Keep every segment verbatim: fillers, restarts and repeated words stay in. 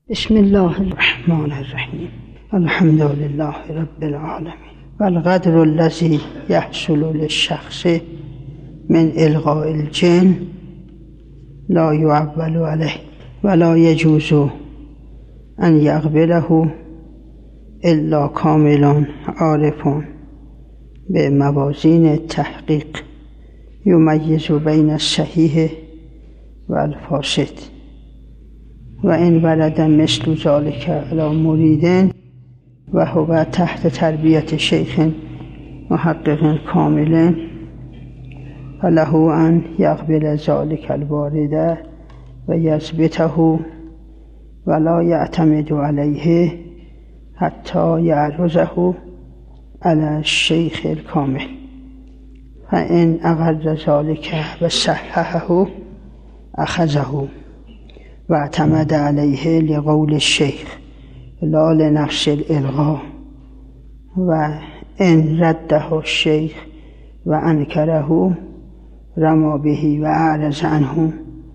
بسم الله الرحمن الرحیم. الحمد لله رب العالمین. والقدر الذی یحصل للشخص من القاء الجن لا يعول علیه ولا يجوز ان يقبله الا کامل عارف بموازین التحقیق یمیز بین الصحیح والفاسد و این ورد مثل ذلك علی مرید و هو تحت تربیت شیخ محقق کامل فله ان یقبل ذلك الوارد و یثبته ولا یعتمد علیه حتی یعرضه علی الشیخ الکامل فان اقر ذلك و صححه اخذه و اعتمد علیه لقول الشیخ لا لنفس الالغاء و ان رده الشیخ و انکره رما به و اعرض عنه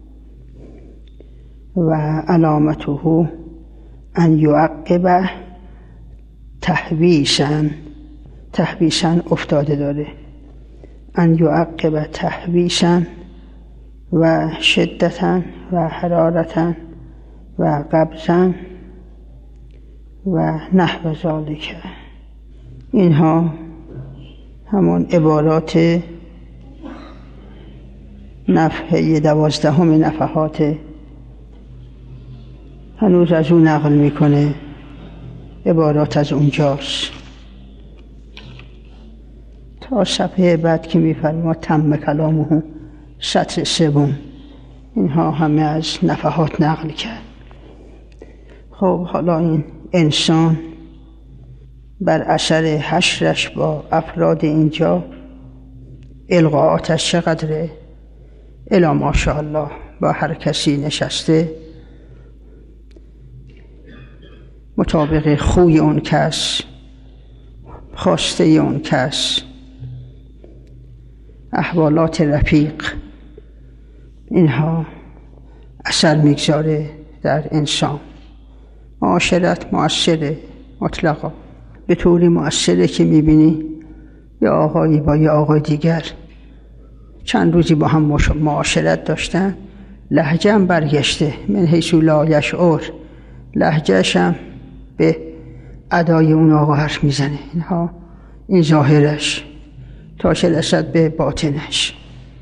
و علامته ان یعقب تحویسا تحویسا افتاده داره ان یعقب تحویسا و شدتا و حرارتا و قبضا و نحو ذلك. اینها همون عبارات نفحه دوازدهم نفحات هنوز از اون نقل میکنه، عبارات از اونجاست تا صفحه بعد که میفرما تم کلامه سطر سوم. اینها همه از نفحات نقل کرد. خب حالا این انسان بر اثر حشرش با افراد اینجا القاءاتش چقدره؟ الا ماشاءالله با هر کسی نشسته مطابق خوی اون کس، خواسته اون کس، احوالات رفیق، اینها اثر میگذاره در انسان. معاشرت مؤثره مطلقا، به طوری مؤثره که میبینی یه آقایی با یه آقای دیگر چند روزی با هم معاشرت داشتن، لهجه هم برگشته من حیث لا یشعر، لهجهش هم به ادای اون آقا حرف میزنه. اینها این ظاهرش تا چه رسد به باطنش.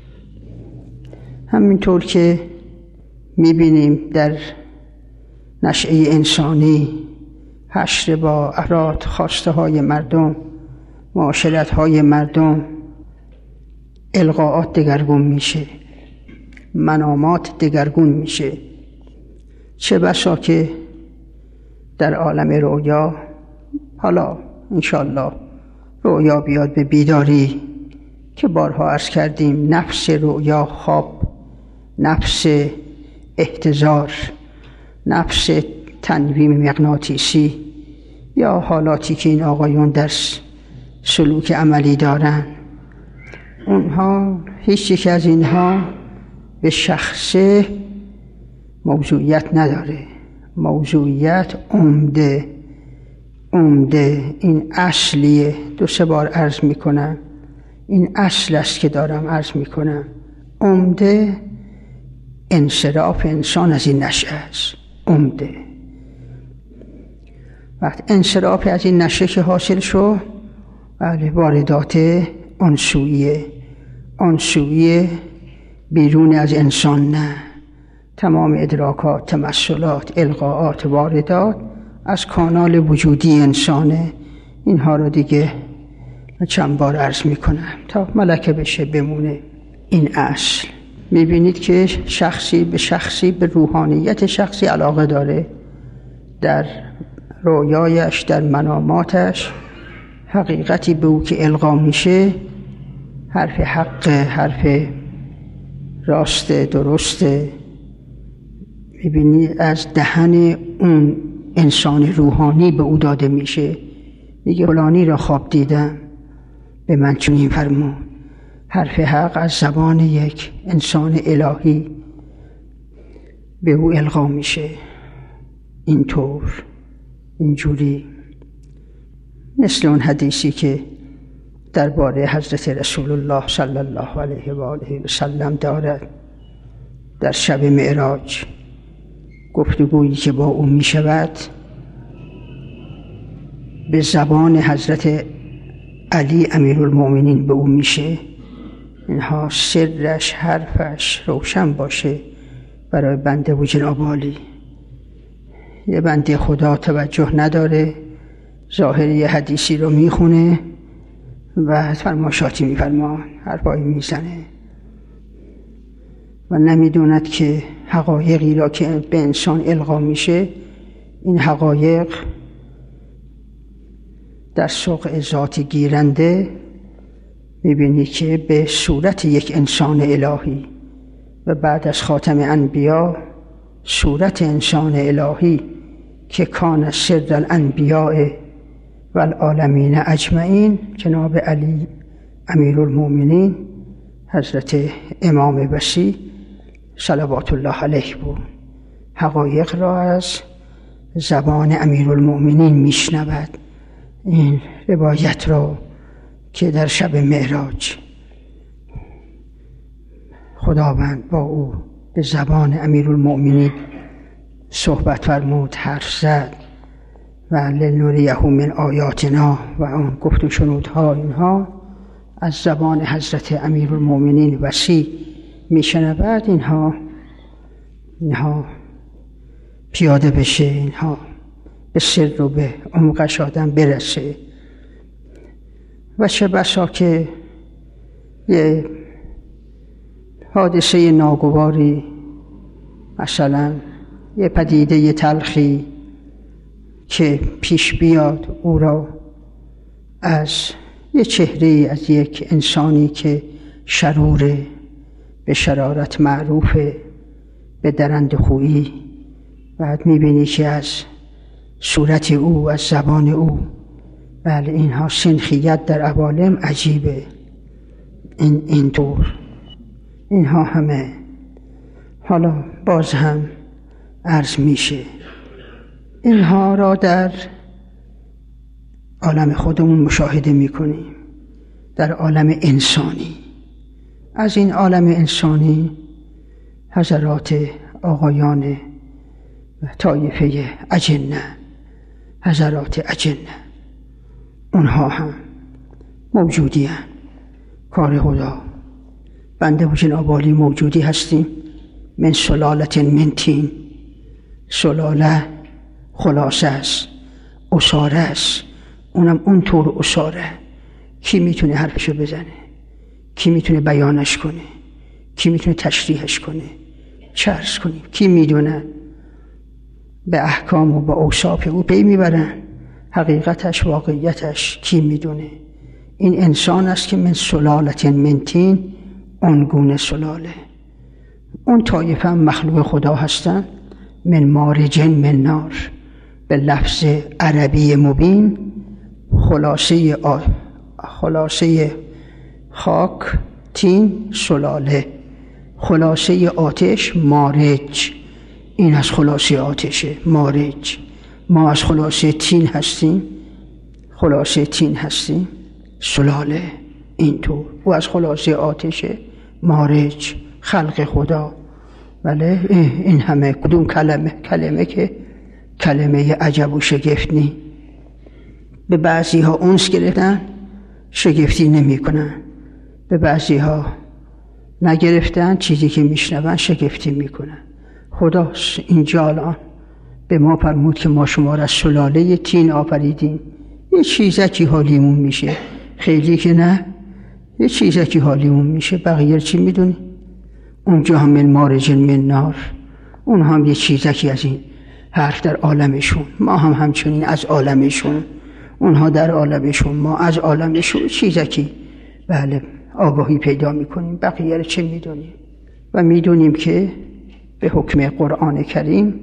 همینطور که میبینیم در نشأه انسانی حشر با افراد، خواسته های مردم، معاشرت های مردم، القاءات دگرگون میشه، منامات دگرگون میشه. چه بسا که در عالم رویا، حالا انشالله رویا بیاد به بیداری که بارها عرض کردیم، نفس رویا خواب، نفس احتضار، نفس تنویم مغناطیسی یا حالاتی که این آقایون در سلوک عملی دارن، اونها هیچ یک از اینها به شخص موضوعیت نداره. موضوعیت عمده عمده این اصلیه. دو سه بار عرض میکنم این اصل است که دارم عرض میکنم. عمده انصراف انسان از این نشأه است. عمده وقت انصراف از این نشأه که حاصل شد، بله واردات عنصریه عنصریه بیرون از انسان نه، تمام ادراکات، تمثلات، القاءات، واردات از کانال وجودی انسانه. اینها رو دیگه چند بار عرض میکنم تا ملکه بشه بمونه این اصل. میبینید که شخصی به شخصی به روحانیت شخصی علاقه داره، در رویایش، در مناماتش حقیقتی به او که القا میشه، حرف حق، حرف راست، درسته، میبینید از دهن اون انسان روحانی به او داده میشه. میگه فلانی را خواب دیدم، به من چنین فرمود. حرف حق از زبان یک انسان الهی به او القا میشه. اینطور اینجوری، مثل اون حدیثی که درباره حضرت رسول الله صلی الله علیه و آله و سلم دارد در شب معراج. گفتگویی که با او می شود به زبان حضرت علی امیرالمؤمنین به او میشه، اینها سرش حرفش روشن باشه برای بنده و جناب عالی. یه بنده خدا توجه نداره، ظاهر یه حدیثی رو میخونه و فرماشاتی میفرما، حرفایی میزنه و نمیدوند که حقایقی را که به انسان القا میشه، این حقایق در سوق ذات گیرنده میبینی که به صورت یک انسان الهی و بعد از خاتم انبیا صورت انسان الهی که کان سر الانبیاء و العالمین اجمعین، جناب علی امیرالمؤمنین حضرت امام وصی صلوات الله علیه بود. حقایق را از زبان امیرالمؤمنین میشنود. این روایت را که در شب معراج خداوند با او به زبان امیرالمؤمنین صحبت فرمود، حرف زد و لنریه من آیاتنا و اون گفت و شنودها، اینها از زبان حضرت امیرالمؤمنین وصی میشنود. اینها اینها پیاده بشه، اینها به سر و به عمقش آدم برسه. و چه بسا که یه حادثه ناگواری، مثلا یه پدیده یه تلخی که پیش بیاد، او را از یه چهره از یک انسانی که شروره، به شرارت معروفه، به درند خویی، بعد میبینی که از صورت او، از زبان او، بله اینها سنخیت در عوالم عجیبه. این این دور اینها همه حالا باز هم عرض میشه، اینها را در عالم خودمون مشاهده میکنیم، در عالم انسانی. از این عالم انسانی حضرات آقایان طایفه اجنه، حضرات اجنه، اونها هم موجودی هستند. کار خدا، بنده و جناب عالی موجودی هستیم. من سلالت من طین، سلاله خلاصه است، اساره است، اونم اونطور اساره. کی میتونه حرفشو بزنه؟ کی میتونه بیانش کنه؟ کی میتونه تشریحش کنه؟ چه عرض کنیم؟ کی میدونه؟ به احکام و به اوصاف او پی میبرن، حقیقتش، واقعیتش کی میدونه؟ این انسان است که من سلالت من طین، اون گونه سلاله. اون طایفه هم مخلوق خدا هستن، من مارج من نار، به لفظ عربی مبین. خلاصه آ... خلاصه خاک طین سلاله، خلاصه آتش مارج. این از خلاصه آتشه، مارج. ما از خلاصه طین هستیم، خلاصه طین هستیم، سلاله اینطور. و از خلاصه آتشه، مارج، خلق خدا. بله این همه کدوم کلمه کلمه که کلمه عجب و شگفت نی. به بعضی ها اونس گرفتن، شگفتی نمی کنن. به بعضی ها نگرفتن، چیزی که میشنون شگفتی میکنن. خدا اینجا الان به ما فرمود که ما شما را سلاله طین آفریدیم. یه چیزکی حالیمون میشه، خیلی که نه، یه چیزکی حالیمون میشه. بقیه چی میدونی؟ اونجا هم من مارج من نار، اون هم یه چیزکی از این حرف در عالمشون، ما هم همچنین از عالمشون، اونها در عالمشون، ما از عالمشون. چیزکی بله آگاهی پیدا میکنیم، بقیه رو چه میدونیم؟ و میدونیم که به حکم قرآن کریم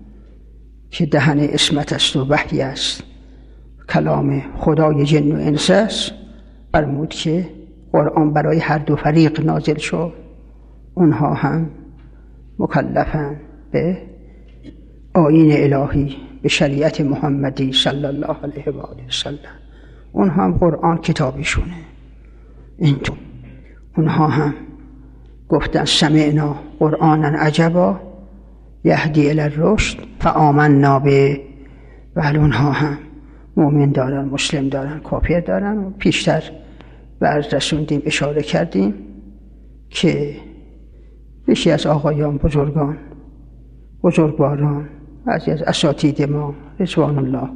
که دهن عصمت است و وحی است، کلام خدای جن و انس است، فرمود که قرآن برای هر دو فریق نازل شد. اونها هم مکلفن به آیین الهی به شریعت محمدی صلی الله علیه و آله وسلم. اونها هم قرآن کتابشونه. اینطور اونها هم گفتن سمعنا قرآنا عجبا یهدی الی الرشد فآمنا به. ولی اونها هم مؤمن دارن، مسلم دارن، کافر دارن. و پیشتر برز رسوندیم، اشاره کردیم که یکی از آقایان بزرگان بزرگواران بعضی از اساتید ما رضوان الله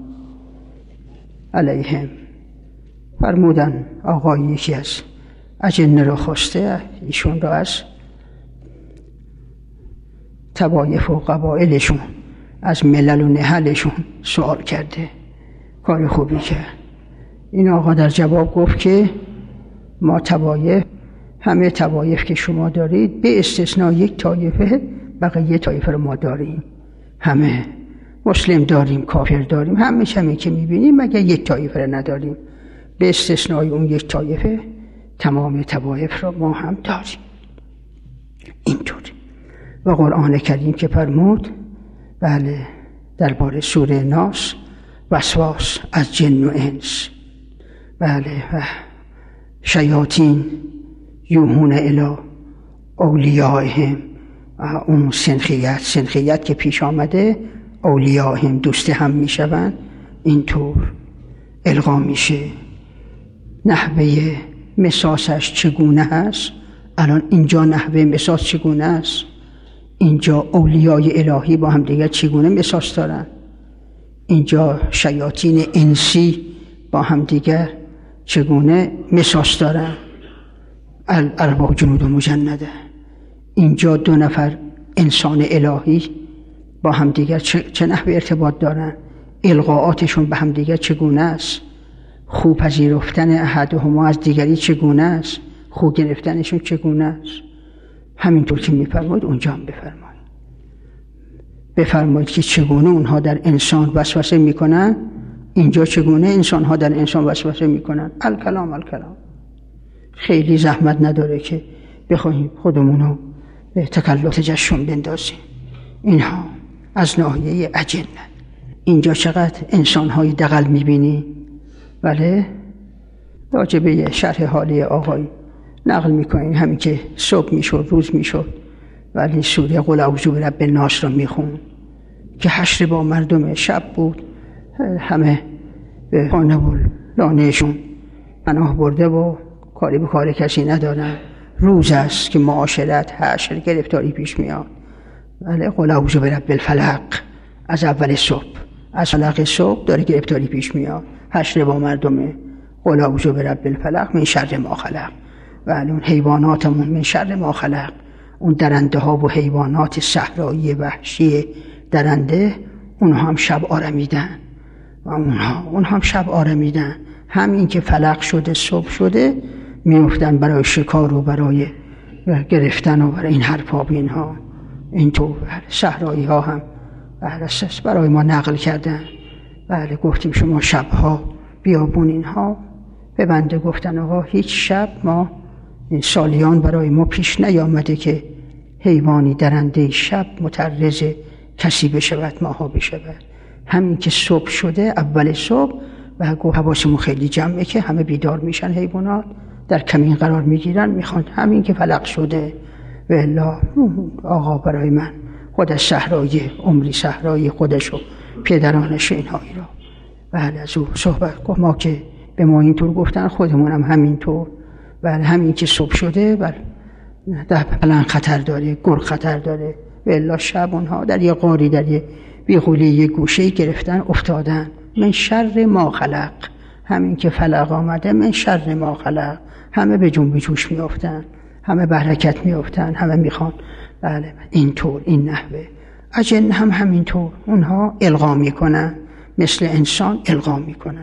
علیهم فرمودن آقای یکی از اجنه را خواسته، ایشون را از طوایف و قبایلشون، از ملل و نهلشون سوال کرده. کار خوبی کرد. این آقا در جواب گفت که ما طوایف، همه طوایف که شما دارید به استثناء یک طایفه، بقیه طایفه رو ما داریم. همه مسلم داریم، کافر داریم، همه همه که میبینیم، مگر یک طایفه رو نداریم. به استثناء اون یک طایفه تمام طوایف رو ما هم داریم. اینطوری. و قرآن کریم که فرمود بله درباره سوره ناس، وسواس از جن و انس، بله و شیاطین یوحون الی اولیائهم، اون سنخیت سنخیت که پیش آمده، اولیائهم دوست هم میشوند. اینطور القا میشه. نحوه مساسش چگونه هست؟ الان اینجا نحوه مساس چگونه است؟ اینجا اولیای الهی با هم دیگر چگونه مساس دارن؟ اینجا شیاطین انسی با هم دیگر چگونه مساس دارن؟ الارواح جنود مجنده. اینجا دو نفر انسان الهی با هم دیگر چه نحوه ارتباط دارن؟ القاءاتشون به هم دیگر چگونه است؟ خو پذیرفتن احدهما از دیگری چگونه است؟ خو گرفتنشون چگونه است؟ همینطور که میفرمایید اونجا هم بفرمایید. بفرمایید که چگونه اونها در انسان وسوسه میکنن، اینجا چگونه انسان ها در انسان وسوسه میکنن. الکلام الکلام. خیلی زحمت نداره که بخوایم خودمونو به تکلف تجشم بندازیم. اینها از ناحیه اجنه. اینجا چقدر انسان های دغل میبینی. بله راجبه شرح حالی آقای نقل میکنین، همین که صبح میشد روز میشد ولی سوره قل اعوذ برب الناس را میخون که حشر با مردم، شب بود، همه به خانه و لانهشون پناه برده و کاری به کار کسی ندارن. روز است که معاشرت، حشر، گرفتاری پیش میاد. بله قل اعوذ برب الفلق، از اول صبح، از فلق صبح داره گرفتاری پیش میاد. حشر با مردمه. قل اعوذ برب الفلق من شر ما خلق. بله اون حیواناتمون من شر ما خلق، اون درنده ها و حیوانات صحرایی وحشی درنده، اونها هم شب آرمیدن و اونها اون هم شب آرمیدن. همین که فلق شده، صبح شده، میافتن برای شکار و برای گرفتن و برای این حرفا و اینها. اینطور صحرایی ها هم اساس برای ما نقل کردن. بله گفتیم شما شبها بیابون اینها به بنده گفتن آقا هیچ شب ما این سالیان برای ما پیش نیامده که حیوانی درنده شب مترز کسی بشود، ماها بشود. همین که صبح شده، اول صبح، و گفت حواسمون خیلی جمعه که همه بیدار میشن، حیوانات در کمین قرار میگیرن، میخوان همین که فلق شده. و الا آقا برای من خود از صحرای عمری صحرای خودش و پدرانش اینهایی را بله از او صحبت گفت. ما که به ما اینطور گفتن خودمون هم همینطور. بله همین که صبح شده بله در پلنگ خطر داره، گرگ خطر داره. و الا شب اونها در یه غاری، در یه بیغولی، یه گوشه گرفتن افتادن. من شر ما خلق، همین که فلق آمده من شر ما خلق، همه به جنب جوش می افتن، همه به حرکت می افتن، همه میخوان بله اینطور این نحوه. اجن هم همینطور اونها القا میکنن، مثل انسان القا میکنن.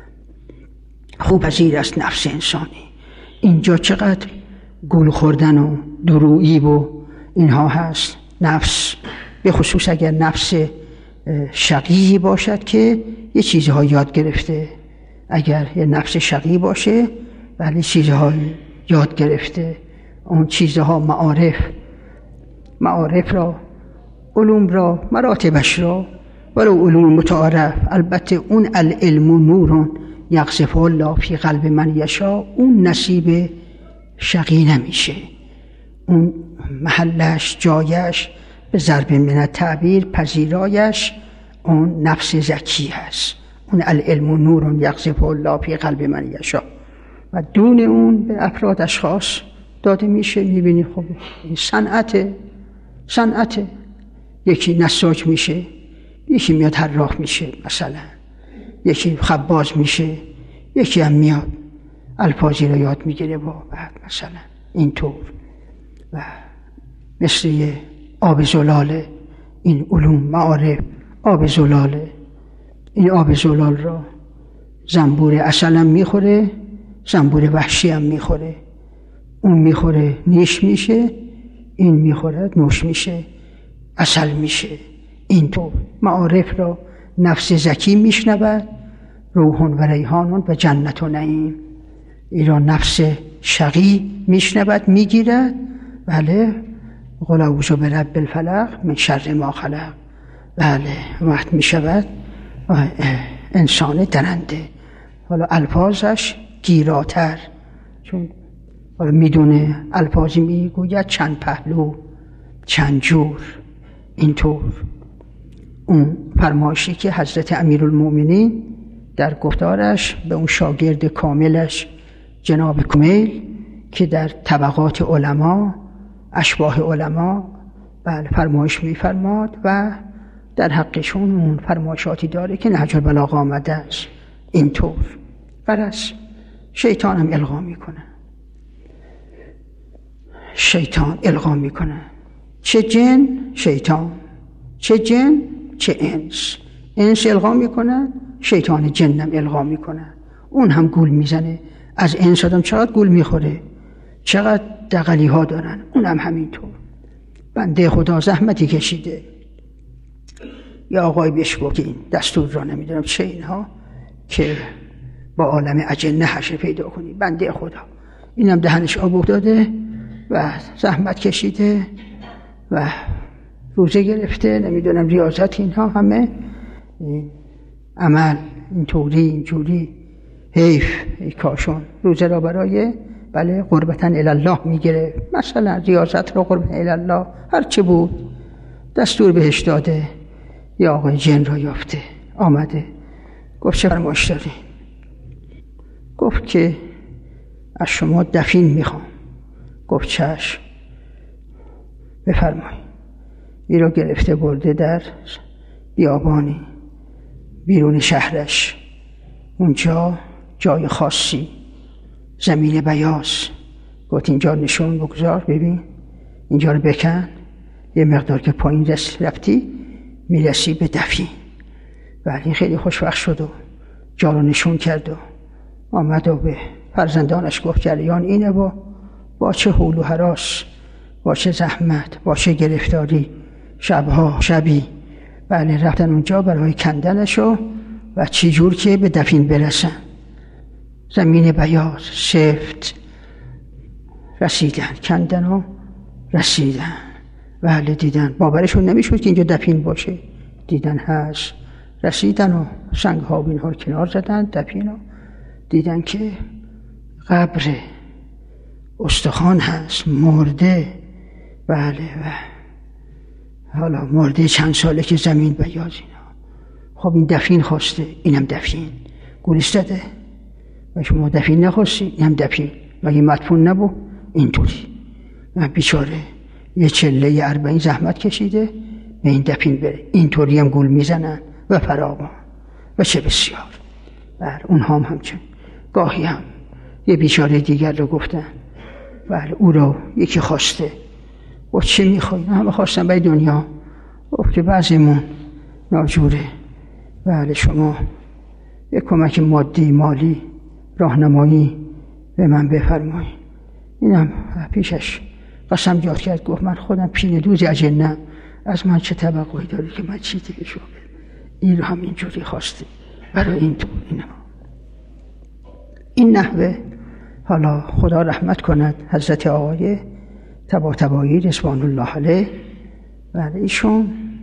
خوب پذیر است نفس انسانی. اینجا چقدر گول خوردن و درویی و اینها هست. نفس به خصوص اگر نفس شقی باشد که یه چیزها یاد گرفته، اگر یه نفس شقی باشه ولی چیزها یاد گرفته، اون چیزها معارف معارف را علوم را، مراتبش را، ولو علوم متعارف، البته اون العلم نورون یقذف الله فی قلب من یشاء، اون نصیب شقی نمیشه. اون محلش، جایش، به ضرب من التعبیر پذیرایش اون نفس زکی هست. اون العلم نورون یقذف الله فی قلب من یشاء و دون اون به افراد اشخاص داده میشه. میبینی خب این صنعت صنعت یکی نساج میشه، یکی میاد حراف میشه، مثلا یکی خباز میشه، یکی هم میاد الفاظی رو یاد میگیره و بعد مثلا اینطور. و مثل آب زلاله این علوم معارف، آب زلاله، این آب زلال را زنبور عسل هم میخوره، زنبور وحشی هم میخوره. اون میخوره نیش میشه، این میخوره نوش میشه، عسل میشه. اینطور معارف را نفس زکی میشنود، روحون و ریحانون و جنت و نعیم. این را نفس شقی میشنود، میگیرد. بله، قل اعوذ برب الفلق من شر ما خلق. بله، وقت میشود انسان درنده. حالا الفاظش گیراتر، چون حالا میدونه الفاظی میگوید چند پهلو، چند جور. اینطور اون فرمایشی که حضرت امیرالمومنین در گفتارش به اون شاگرد کاملش جناب کمیل که در طبقات علما، اشباح علما، بله فرمایش میفرماد و در حقشون اون فرمایشاتی داره که نهج البلاغه آمده است. اینطور برس شیطان هم القا میکنه، شیطان القا میکنه. چه جن شیطان، چه جن چه انس. انس القا میکنه، شیطان جنم القا میکنه. اون هم گول میزنه. از انس آدم چقدر گول میخوره، چقدر دغلی ها دارن. اون هم همینطور. بنده خدا زحمتی کشیده، یا آقای بهش گفت این دستور را نمیدونم چه اینها که با عالم اجنه حشر پیدا کنی. بنده خدا اینم دهنش آب افتاده و زحمت کشیده و روزه گرفته، نمیدونم ریاضت، اینها همه این عمل اینطوری اینجوری. حیف ای کاشون روزه را برای بله قربتاً الله میگیره، مثلا ریاضت را قربتاً الله هر چه بود دستور بهش داده. یا آقای جن را یافته، آمده گفت چه فرمایش داری؟ گفت که از شما دفین میخوام. گفت چشم بفرمایید. این را گرفته برده در بیابانی بیرون شهرش، اونجا جای خاصی، زمین بیاض. گفت اینجا نشون بگذار، ببین اینجا رو بکن، یه مقدار که پایین رس رفتی میرسی به دفین. ولی خیلی خوشوقت شد و جا رو نشون کرد و آمد و به فرزندانش گفت جریان اینه و با چه حول و هراس، با چه زحمت، با چه گرفتاری، شبها شبی بله رفتن اونجا برای کندنشو و چی جور که به دفین برسن. زمین بیاض سفت رسیدن، کندن و رسیدن. بله دیدن، باورشون نمیشد که اینجا دفین باشه. دیدن هست، رسیدن و سنگ ها و اینها رو کنار زدن، دفین و دیدن که قبر استخوان هست، مرده. بله و حالا مرده چند ساله که زمین بیاض اینا. خب این دفین خواسته، اینم دفین گولیش داده و شما دفین نخواستی، اینم دفین مگه مدفون نبود؟ اینطوری و بیچاره یه چله یه اربعین زحمت کشیده به این دفین بره. اینطوری هم گول میزنن و فراوان و چه بسیار. بله اونها هم همچنین. گاهی هم یه بیچاره دیگر رو گفتن، بله او رو یکی خواسته و چه میخوایی؟ همه خواستن برای دنیا. گفت که بعضیمون ناجوره، بله شما یک کمک مادی مالی راهنمایی به من بفرمایید. اینم پیشش قسم یاد کرد، گفت من خودم پینه دوز اجنم، از من چه توقعی داری که من چی دیگه شو. این رو هم اینجوری خواسته برای این تو اینم. این نحوه حالا خدا رحمت کند حضرت آقای طباطبایی رضوان الله علیه، و ایشون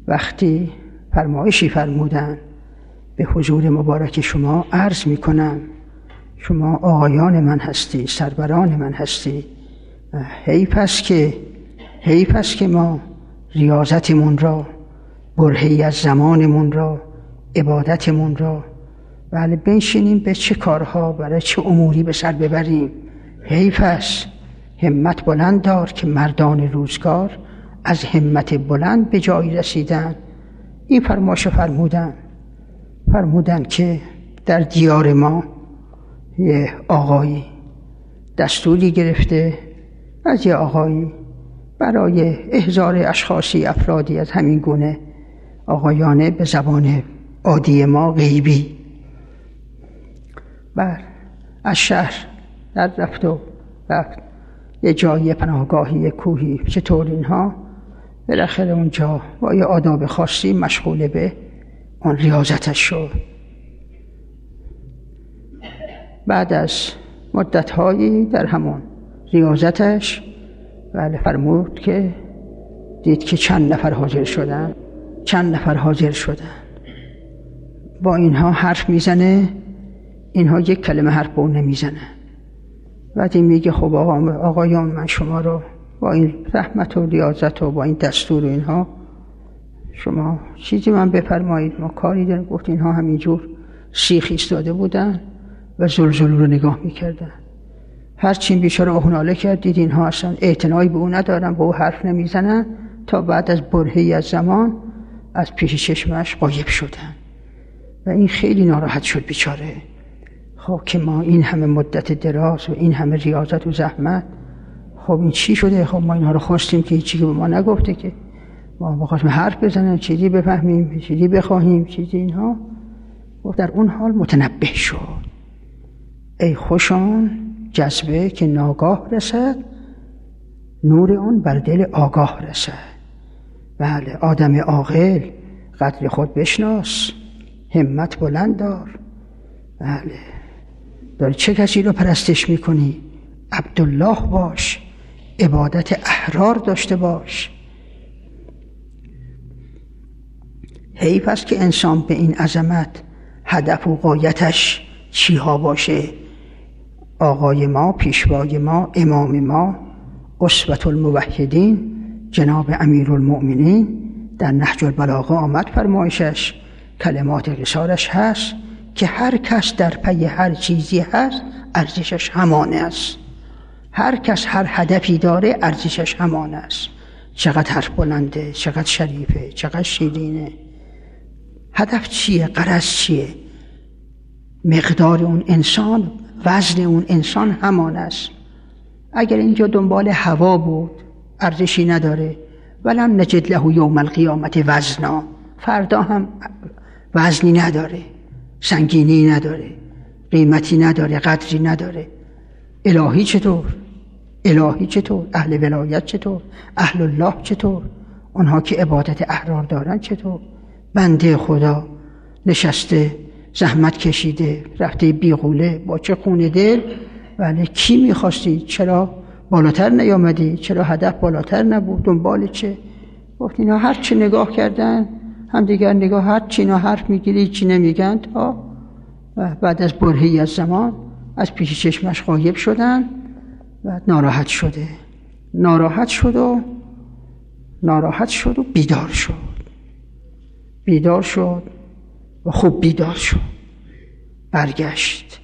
وقتی فرمایشی فرمودن به حضور مبارک شما عرض می کنم شما آقایان من هستی، سروران من هستی. حیف است که حیف است که ما ریاضتمون را، برهه‌ای از زمانمون را، عبادتمون را بله بنشینیم به چه کارها برای چه اموری به سر ببریم. حیف است. همت بلند دار که مردان روزگار از همت بلند به جایی رسیدن. این فرمایش فرمودن فرمودن که در دیار ما یه آقایی دستوری گرفته از یه آقایی برای احضار اشخاصی افرادی از همین گونه آقایانه به زبان عادی ما غیبی بر از شهر در رفت و رفت یه جایی پناهگاهی، یه کوهی، چطور اینها بالاخره اونجا با یه آداب خاصی مشغول به اون ریاضتش شد. بعد از مدت‌هایی در همون ریاضتش بله فرمود که دید که چند نفر حاضر شدن چند نفر حاضر شدن با اینها حرف میزنه، اینها یک کلمه حرف با اون نمیزنه. بعد این میگه خب آقا آقایان من شما رو با این رحمت و ریاضت و با این دستور و اینها شما چیزی من بفرمایید، ما کاری داریم. گفت اینها همینجور سیخ ایستاده بودن و زلزل رو نگاه میکردن. هرچی این بیچاره اهناله کرد دید اینها اصلا اعتنایی به او ندارن، به او حرف نمیزنن تا بعد از برهه‌ای از زمان از پیش چشمش غایب شدن و این خیلی ناراحت شد بیچاره. خب که ما این همه مدت دراز و این همه ریاضت و زحمت، خب این چی شده؟ خب ما اینها رو خواستیم که هیچی که به ما نگفته، که ما بخواستیم حرف بزنن، چیزی بفهمیم، چیزی بخواهیم، چیزی اینها. و در اون حال متنبه شد. ای خوشان جذبه که ناگاه رسد، نور اون بر دل آگاه رسد. بله آدم عاقل قدر خود بشناس، همت بلند دار. بله داری چه کسی رو پرستش میکنی؟ عبدالله باش، عبادت احرار داشته باش. حیف است که انسان به این عظمت هدف و غایتش چی ها باشه. آقای ما، پیشوای ما، امام ما، اسوة الموحدین جناب امیرالمؤمنین در نهج البلاغه آمد فرمایشش، کلمات قصارش هست که هر کس در پی هر چیزی هست ارزشش همانه است. هر کس هر هدفی داره ارزشش همانه است. چقدر حرف بلنده، چقدر شریفه، چقدر شیرینه. هدف چیه؟ غرض چیه؟ مقدار اون انسان، وزن اون انسان همانه است. اگر اینجا دنبال هوا بود ارزشی نداره. ولم نجد له یوم القیامت وزنا، فردا هم وزنی نداره، سنگینی نداره، قیمتی نداره، قدری نداره. الهی چطور؟ الهی چطور؟ اهل ولایت چطور؟ اهل الله چطور؟ اونها که عبادت احرار دارن چطور؟ بنده خدا نشسته زحمت کشیده رفته بیغوله با چه خون دل. ولی کی میخواستی؟ چرا بالاتر نیامدی؟ چرا هدف بالاتر نبود؟ دنبال چه؟ گفت اینا هر چی نگاه کردن هم دیگر نگاه، هر چی اینا حرف میگیری چی نمیگن، تا بعد از برهه‌ای از زمان از پیش چشمش غایب شدن. و ناراحت شده ناراحت شد و ناراحت شد و بیدار شد بیدار شد و خوب بیدار شد. برگشت،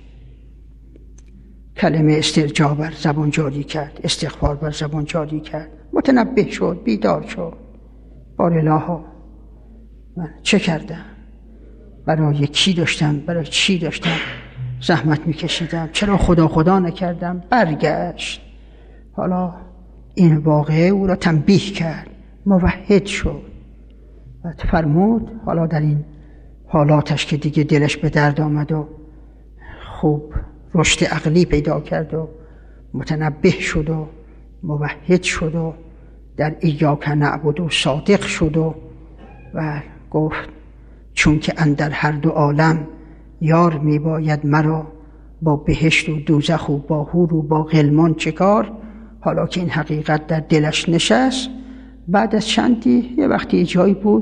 کلمه استرجاع بر زبان جاری کرد، استغفار بر زبان جاری کرد، متنبه شد، بیدار شد. بار الها من چه کردم؟ برای کی داشتم؟ برای چی داشتم زحمت میکشیدم؟ چرا خدا خدا نکردم؟ برگشت. حالا این واقعه او را تنبیه کرد، موحد شد و فرمود حالا در این حالاتش که دیگه دلش به درد آمد و خوب رشد عقلی پیدا کرد و متنبه شد و موحد شد و در ایاک نعبد و صادق شد و, و گفت چون که اندر هر دو عالم یار می باید مرا، با بهشت و دوزخ و با حور و با غلمان چه کار. حالا که این حقیقت در دلش نشست، بعد از چندی یه وقتی جایی بود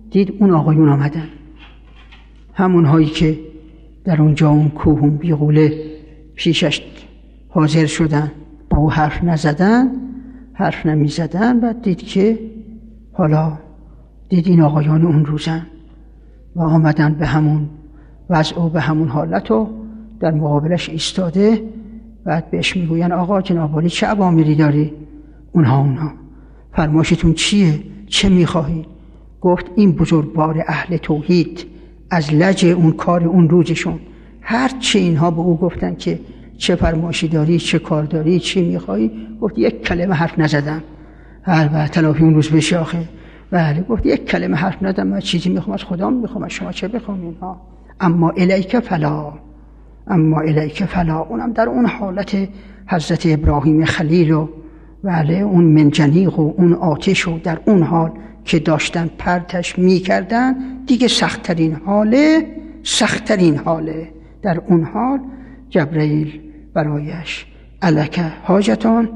دید اون آقایون آمدن، همون هایی که در اونجا اون کوهون بیغوله پیشش حاضر شدن، با او حرف نزدن، حرف نمی زدن. بعد دید که حالا دید این آقایان اون روزن و آمدن به همون وضع و به همون حالت و در مقابلش ایستاده. بعد بهش میگوین آقا جناب عالی چه اوامری داری؟ اونها اونها فرمایشتون چیه؟ چه میخواهید؟ گفت این بزرگوار اهل توحید از لج اون کار اون روزشون هر چه اینها به او گفتن که چه فرمایشی داری، چه کار داری، چی میخوایی؟ گفت یک کلمه حرف نزدم. البته تلافی اون روز بشه آخه. بله گفت یک کلمه حرف نزدم، من چیزی میخوام از خدا میخوام، از شما چه بخوام اینها؟ اما الیک فلا، اما الیک فلا. اونم در اون حالت حضرت ابراهیم خلیل و بله اون منجنیق و اون آتش و در اون حال که داشتن پرتش میکردن دیگه سختترین حاله، سختترین حاله. در اون حال جبرئیل برایش الک حاجتان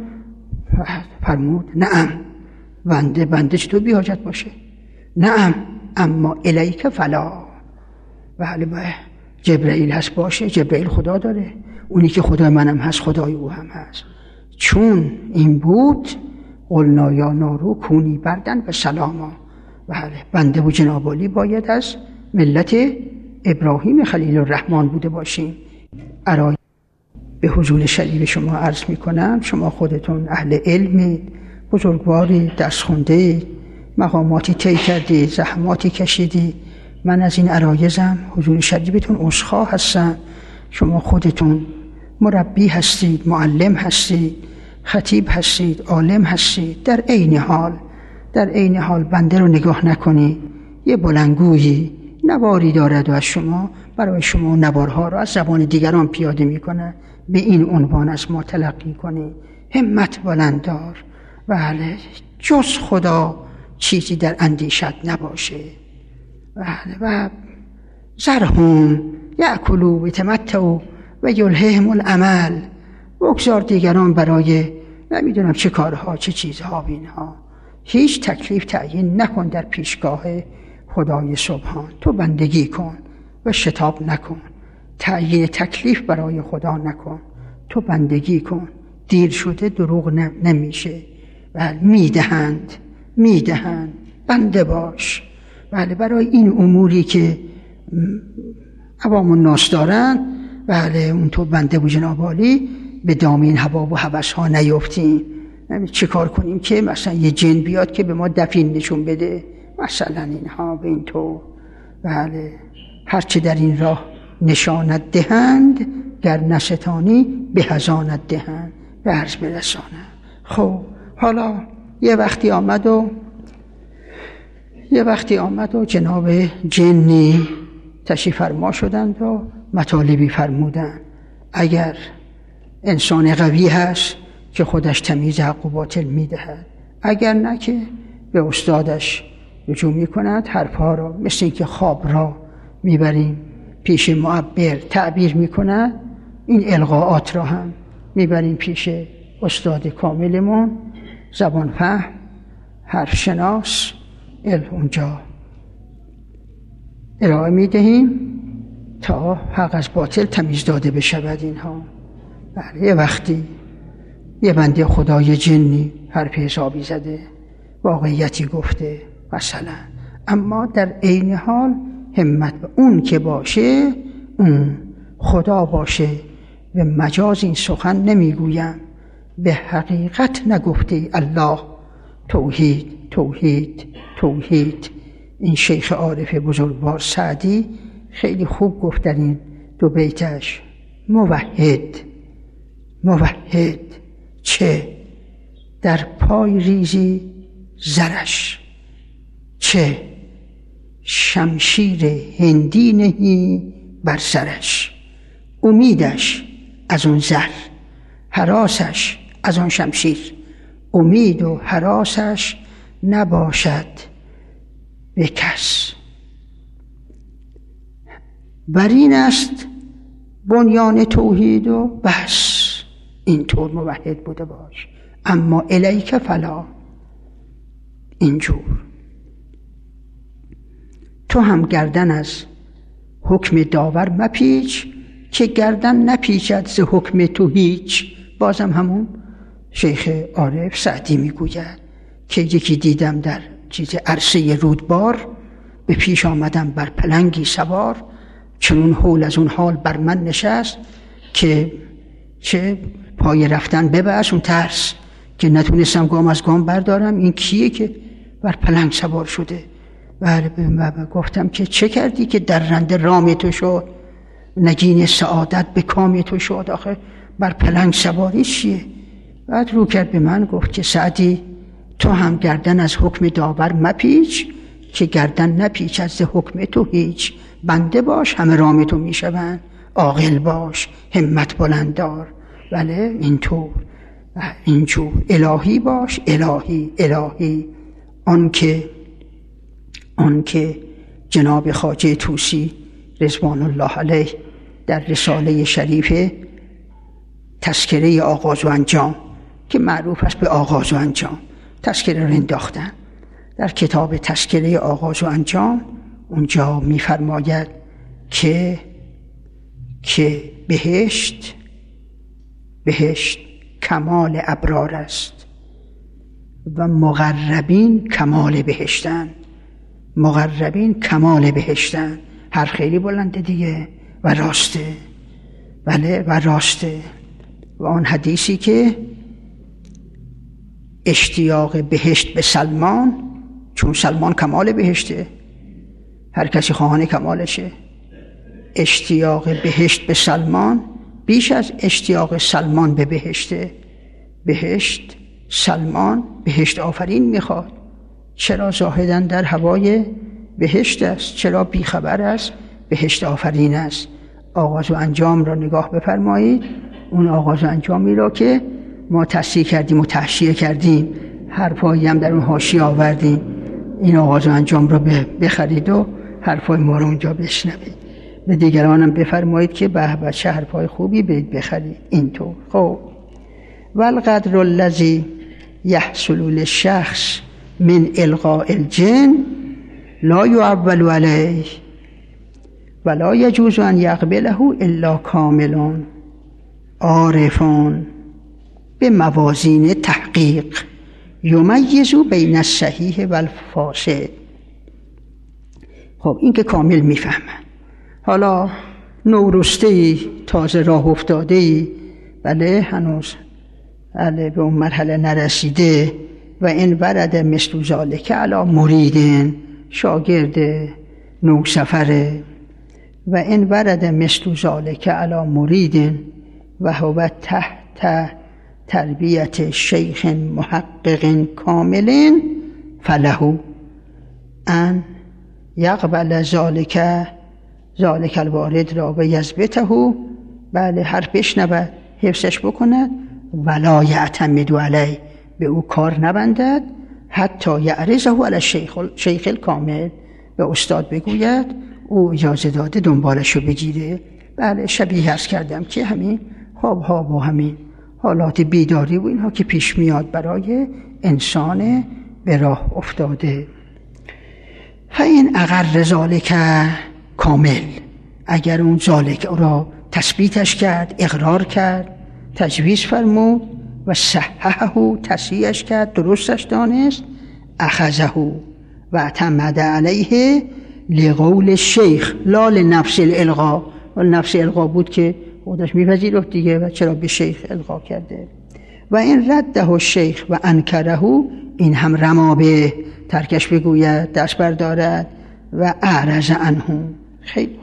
فرمود نعم. بنده بنده چطور بی حاجت باشه؟ نعم اما الیک فلا. بله بله جبرئیل هست باشه، جبرئیل خدا داره، اونی که خدای منم هست خدای او هم هست. چون این بود قلنا یا نارو کونی بردن و سلاما. بله بنده و جناب عالی باید از ملت ابراهیم خلیل الرحمن بوده باشیم. ارای به حضور شریف شما عرض می کنم، شما خودتون اهل علمی، بزرگواری، درس خونده، مقاماتی طی کردی، زحماتی کشیدی. من از این عرایزم حضور شریفتون عذرخواه هستم. شما خودتون مربی هستید، معلم هستید، خطیب هستید، عالم هستید. در عین حال در عین حال بنده رو نگاه نکنید، یه بلندگویی نواری دارد و از شما برای شما نوارها رو از زبان دیگران پیاده میکنه، به این عنوان از ما تلقی کنید همت بلند دار. بله جز خدا چیزی در اندیشت نباشه. بله و زرهم یأکلوا ویتمتعوا و یلههم الامل. بگذار دیگران برای نمیدونم چه کارها چه چیزها بینها. هیچ تکلیف تعیین نکن در پیشگاه خدای سبحان. تو بندگی کن و شتاب نکن، تعیین تکلیف برای خدا نکن، تو بندگی کن. دیر شده دروغ نمیشه. بله میدهند میدهند بنده باش. بله برای این اموری که عوام الناس دارن، بله اون تو بنده و جناب عالی به دام این هوا و هوس ها نیفتیم. چه کار کنیم که مثلا یه جن بیاد که به ما دفین نشون بده مثلا اینها به این تو. بله هرچه در این راه نشانت دهند، گر نستانی به هزانت دهند به عرض برسانند. خب حالا یه وقتی آمد و یه وقتی آمد و جناب جنی تشریف فرما شدند و مطالبی فرمودند. اگر انسان قوی هست که خودش تمیز حق و باطل میدهد، اگر نه که به استادش رجوع میکند. حرفها را مثل اینکه خواب را میبریم پیش معبر تعبیر میکند، این القاءات را هم میبریم پیش استاد کاملمون زبان فهم حرف شناس ال اونجا ارائه میدهیم تا حق از باطل تمیز داده بشود. اینها بله یه وقتی یه بنده خدای جنی حرف حسابی زده، واقعیتی گفته مثلا، اما در عین حال همت به اون که باشه اون خدا باشه. به مجاز این سخن نمیگویم، به حقیقت نگفته الله توحید توحید توحید. این شیخ عارف بزرگوار سعدی خیلی خوب گفت در این دو بیتش، موحد موحد چه در پای ریزی زرش، چه شمشیر هندی نهی بر سرش. امیدش از اون زر، هراسش از آن شمشیر. امید و هراسش نباشد به کس. بر این است بنیان توحید و بس. اینطور موحد بوده باش. اما الیک فلا، اینجور. تو هم گردن از حکم داور مپیچ، که گردن نپیچد ز حکم تو هیچ. بازم همون شیخ عارف سعدی میگوید که یکی دیدم در چیز عرصه رودبار، به پیش آمدم بر پلنگی سوار، چنون حول از اون حال بر من نشست، که چه پای رفتن ببست، اون ترس که نتونستم گام از گام بردارم، این کیه که بر پلنگ سوار شده؟ بله. گفتم که چه کردی که در رنده رام تو شد، نگین سعادت به کام تو شد، آخه بر پلنگ سواری چیه؟ بعد رو کرد به من گفت که سعدی تو هم گردن از حکم داور مپیچ، که گردن نپیچ از حکم تو هیچ. بنده باش همه رام تو میشوند، عاقل باش همت بلند دار. بله اینطور اینجور الهی باش الهی الهی. آن که آن که جناب خواجه طوسی رضوان الله علیه در رساله شریف تذکره آغاز و انجام که معروف است به آغاز و انجام، تذکره رو انداختن. در کتاب تذکره آغاز و انجام اونجا می‌فرماید که که بهشت بهشت کمال ابرار است و مقربین کمال بهشتن. مقربین کمال بهشتن، هر خیلی بلنده دیگه و راسته. بله و راسته. و آن حدیثی که اشتیاق بهشت به سلمان، چون سلمان کمال بهشته، هر کسی خواهان کمالشه، اشتیاق بهشت به سلمان بیش از اشتیاق سلمان به بهشته. بهشت سلمان بهشت آفرین میخواد. چرا زاهدن در هوای بهشت است؟ چرا بیخبر است بهشت آفرین است؟ آغاز و انجام را نگاه بفرمایید، اون آغاز و انجامی را که ما تصحیح کردیم و تحشیه کردیم، حرفایی هم در اون حاشیه آوردیم. این آغاز و انجام را بخرید و حرفای ما رو اونجا بشنوید. به دیگرانم بفرمایید که به به چه حرفای خوبی برید بخرید. اینطور. خب والقدر الذی یحصل للشخص من القاء الجن لا یعول علیه ولا یجوز ان یقبله الا کاملون عارفون به موازین تحقیق یمیز بین الصحیح و الفاسد. خب این که کامل میفهمن. حالا نورسته‌ای، تازه راه افتاده‌ای، بله هنوز بله به اون مرحله نرسیده، و این ورد مثل ذالک علی مریدن، شاگرد نو سفره، و این ورد مثل ذالک علی مریدن و هو تحت تربیت شیخ محقق کامل فله ان یقبل ذالک ذالک الوارد را و یثبته، بله حرف بشنود حفظش بکند، ولا یعتمد علیه به او کار نبندد، حتی یعرضه علی شیخ شیخ الکامل، به استاد بگوید او اجازه داده دنبالشو بگیره. بله شبیه عرض کردم که همین خوابها و همین حالات بیداری و اینها که پیش میاد برای انسان به راه افتاده. فین اقر ذالک کامل، اگر اون ذالک را تثبیتش کرد، اقرار کرد، تجویز فرمود و صححه تصحیحش کرد، درستش دانست، اخذه و اعتمد علیه لقول شیخ لا لنفس الالقا، و نفس القا بود که خودش میپذیرفت دیگه و چرا به شیخ القا کرده. و این رده شیخ و انکره، این هم رما به ترکش بگوید، دست بردارد، و اعرض عنه. خیلی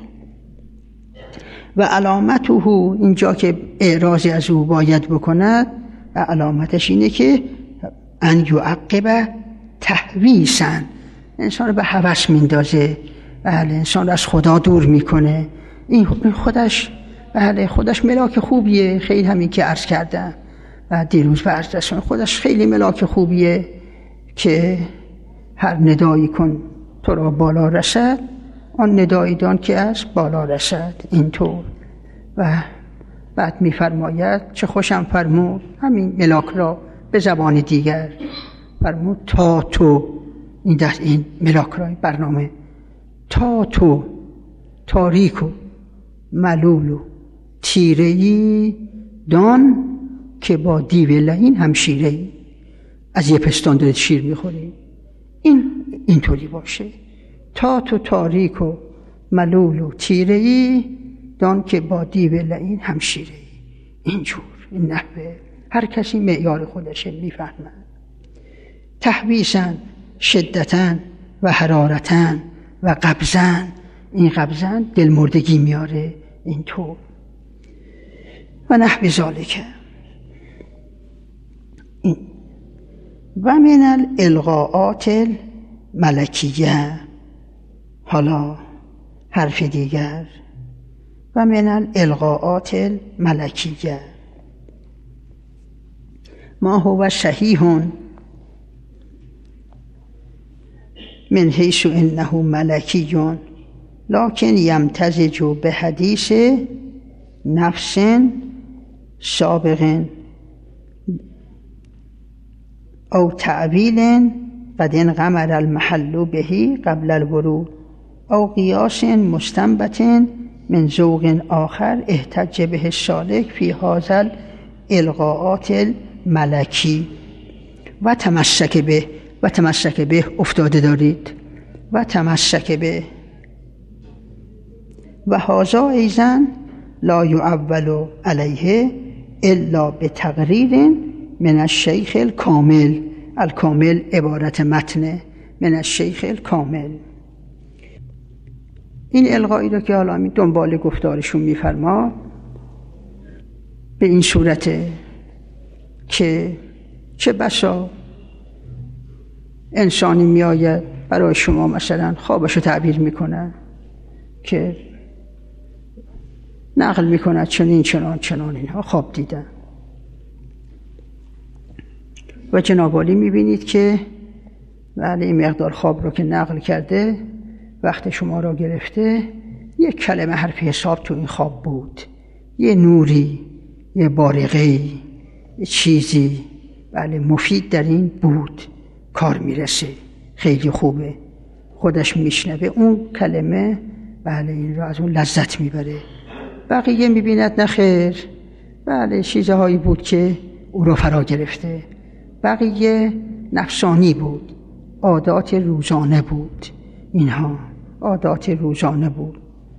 و علامته، اینجا که اعراضی از او باید بکند، و علامتش اینه که ان یعقب تهویسا، انسان رو به هوس میندازه، بله انسان رو از خدا دور میکنه. این خودش بله خودش ملاک خوبیه، خیلی همین که عرض کردم و دیروز به عرض رسوندم، خودش خیلی ملاک خوبیه که هر ندایی کن تو را بالا رسد، آن ندایی دان که از بالا رسد. اینطور. و بعد میفرماید چه خوشم فرمود همین ملاک را به زبان دیگر فرمود، تا تو این دست این ملاک را برنامه تا تو تاریک و ملول و تیره‌ای دان که با دیو لعین همشیره‌ای. از یه پستان دارید شیر میخوری، این اینطوری باشه. تا تو تاریک و ملول و تیره‌ای دان که با دیو لعین همشیره‌ای. اینجور، این نحوه هر کسی معیار خودشه میفهمه. تحویسن شدتن و حرارتن و قبضن، این قبضن دلمردگی میاره اینطور. و نحو ذالک این و من الالقاءات الملکیه. حالا حرف دیگر، و من الالقاءات الملکیه ما هو صحیح من حیث انه ملکی لكن یمتزج به حدیث نفس سابق او تعویل قد انغمر المحل به قبل الورود او قیاس مستنبت من ذوق آخر احتج به السالک فی هذا الالقاءات الملکی. و تمسک به و تمسک به افتاده دارید و تمسک به و هذا ایضا لا یعول علیه الا به تقریر من الشیخ الکامل. الکامل عبارت متن من الشیخ الکامل. این الغایی را که حالا می دنبال گفتارشون میفرما به این صورته که چه بسا انسانی میآید برای شما مثلا خوابشو تعبیر میکنه که نقل میکنه چنین چنان چنان اینها خواب دیدن و جناب عالی میبینید که ولی این مقدار خواب رو که نقل کرده وقت شما را گرفته یک کلمه حرف حساب تو این خواب بود، یه نوری، یه بارقه‌ای، یه چیزی بله مفید در این بود، کار میرسه، خیلی خوبه، خودش میشنوه اون کلمه بله این را از اون لذت میبره. بقیه میبیند نخیر بله چیزهایی بود که او را فرا گرفته، بقیه نفسانی بود، عادات روزانه بود، اینها عادات روزانه بود،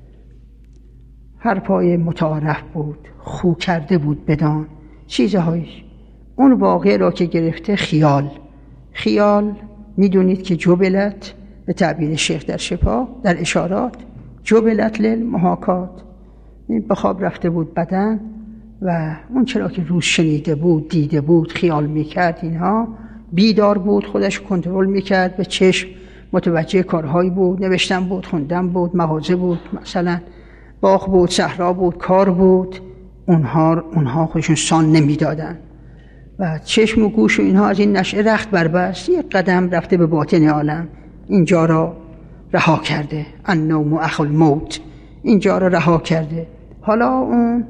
هر پای متعارف بود، خو کرده بود بدان چیزهایی. اون واقع را که گرفته خیال، خیال میدونید که جبلت به تعبیر شیخ در شفا در اشارات جبلت للمحاکات، به خواب رفته بود بدن و اون چرا که روز شنیده بود دیده بود خیال میکرد اینها، بیدار بود، خودش کنترل میکرد، به چشم متوجه کارهایی بود، نوشتن بود، خوندن بود، مغازه بود، مثلا باغ بود، صحرا بود، کار بود، اونها اونها خودشون سان نمیدادن و چشم و گوش و اینها از این نشعه رخت بربست، یک قدم رفته به باطن عالم، اینجا را رها کرده، النوم اخو الموت، اینجا را رها کرده. حالا اون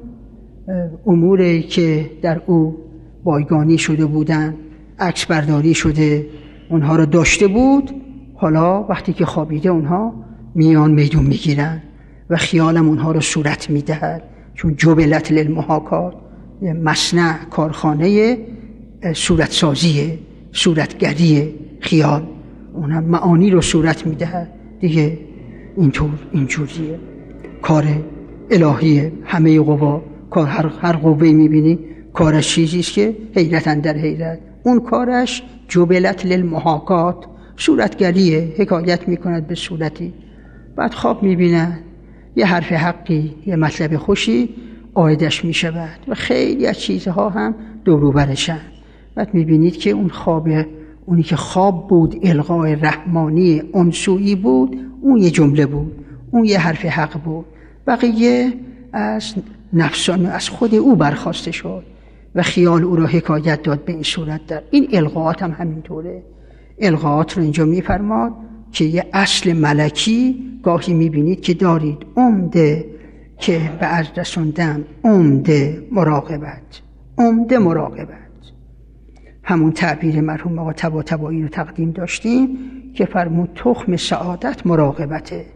اموری که در او بایگانی شده بودن، عکس برداری شده، اونها را داشته بود، حالا وقتی که خوابیده اونها میان میدون میگیرن و خیالم اونها را صورت میدهد، چون جبلت للمحاکات مصنع کارخانه صورت سازیه، صورتگری خیال، اونم معانی رو صورت میدهد دیگه. اینطور اینجوریه، کار الهیه، همه قوا کار، هر هر قوه‌ای میبینی کارش چیزیست که حیرتن در حیرت، اون کارش جبلت للمحاکات صورتگریه، حکایت میکند به صورتی. بعد خواب میبینن یه حرف حقی، یه مطلب خوشی عایدش میشود و خیلی از چیزها هم دور و برشن. بعد میبینید که اون خواب، اونی که خواب بود القای رحمانی انسویی بود، اون یه جمله بود، اون یه حرف حق بود، بقیه از نفسان از خود او برخواسته شد و خیال او را حکایت داد به این صورت. در این القاءات هم همینطوره. القاءات رو اینجا میفرماد که یه اصل ملکی گاهی میبینید که دارید، عمده که به عرض رسوندم، عمده مراقبت، عمده مراقبت، همون تعبیر مرحوم آقا طباطبایی رو تقدیم داشتیم که فرمود تخم سعادت مراقبته.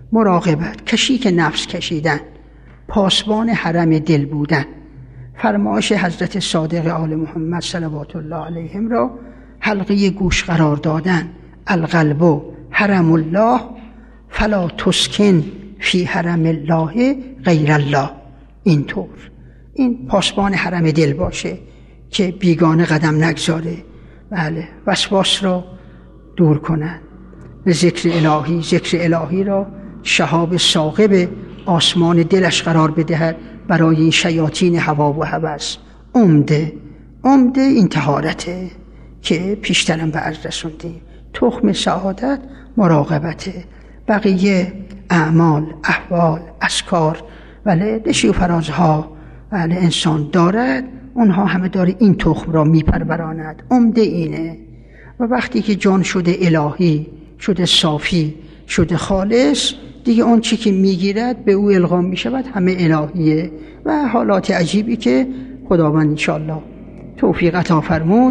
مراقبت، کشیک نفس کشیدن، پاسبان حرم دل بودن. فرمایش حضرت صادق آل محمد صلوات الله علیهم را حلقه گوش قرار دادن. القلب حرم الله فلا تسکن فی حرم الله غیر الله. اینطور این پاسبان حرم دل باشه که بیگانه قدم نگذاره، بله، وسواس را دور کنن. به ذکر الهی، ذکر الهی را شهاب ثاقب آسمان دلش قرار بدهد برای این شیاطین هوا و هوس. عمده عمده این طهارته که پیشترم به عرض رسوندیم. تخم سعادت مراقبته. بقیه اعمال، احوال، اذکار، بله، دشی و فرازها، بله، انسان دارد، اونها همه داره این تخم را میپروراند. عمده اینه. و وقتی که جان شده الهی، شده صافی، شده خالص، دیگه اون چی که میگیرد به او القا میشود همه الهیه. و حالات عجیبی که خداوند انشاءالله توفیق عطا فرمود،